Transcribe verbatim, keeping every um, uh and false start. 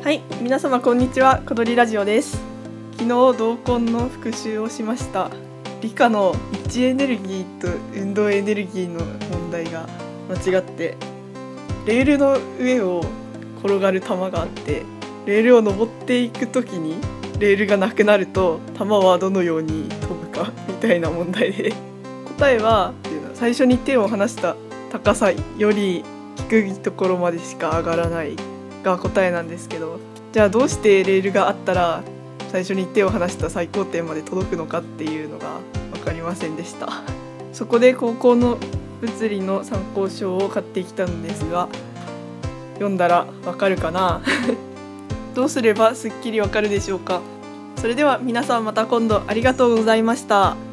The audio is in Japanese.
はい、皆様こんにちは。小鳥ラジオです。昨日同梱の復習をしました。理科の位置エネルギーと運動エネルギーの問題が間違って、レールの上を転がる球があって、レールを登っていくときにレールがなくなると球はどのように飛ぶかみたいな問題で、答えは最初に手を離した高さより低いところまでしか上がらないが答えなんですけど、じゃあどうしてレールがあったら最初に手を離した最高点まで届くのかっていうのが分かりませんでした。そこで高校の物理の参考書を買ってきたのですが、読んだら分かるかなどうすればすっきり分かるでしょうか。それでは皆さんまた今度ありがとうございました。